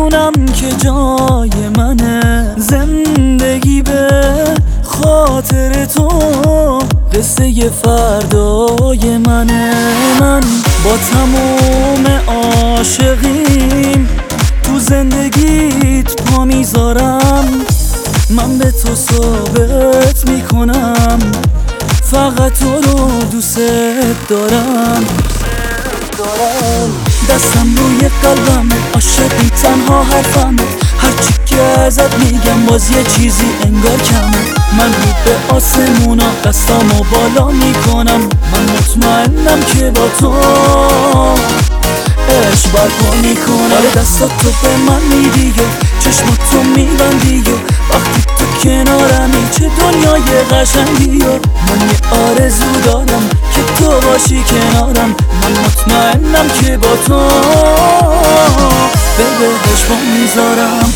میدونم که جای منه زندگی به خاطر تو، قصه فردای منه. من با تموم عاشقیم تو زندگیت پا میذارم، من به تو ثابت میکنم فقط تو رو دوست دارم. دستم روی قلبمه، عاشقی تنها حرفمه، هرچی که ازت میگم باز یه چیزی انگار کمه. من رو به آسمونا دستامو بالا میکنم، من مطمئنم که با تو عشق برپا میکنم. آره دستات تو به من میدی و چشماتو میبندی و وقتی تو کنارمی چه دنیای قشنگی و من یه آرزو دارم که تو باشی کنارم، من مطمئنم که با تو به بهش پا میذارم.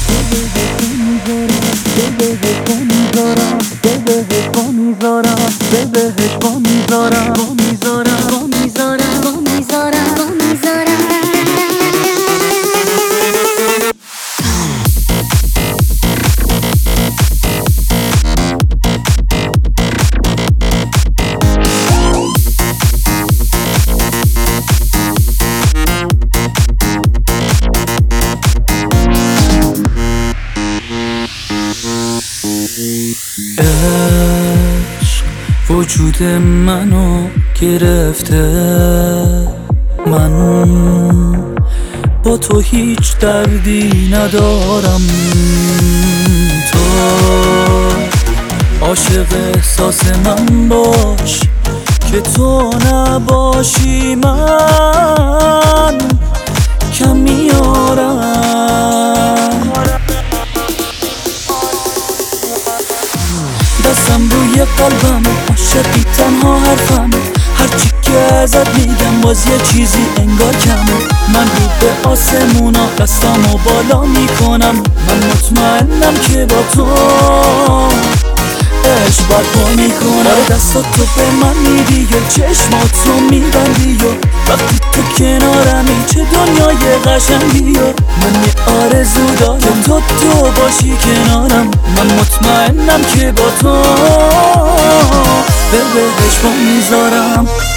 عشق وجود منو گرفته، من با تو هیچ دردی ندارم. تو عاشق احساس من باش که تو نباشی من کم میارم. دستم روی قلبمه، عاشقی تنها حرفمه، هرچی که ازت میگم باز یه چیزی انگار کمه. من رو به آسمونا دستامو بالا میکنم، من مطمئنم که با تو عشق برپا میکنم. آره دستات تو به من میدی و چشماتو میبندی و وقتی تو کنارمی چه دنیای قشنگی و من یه آرزو دارم که تو باشی کنارم، من مطمئنم که با تو به بهش پا میذارم.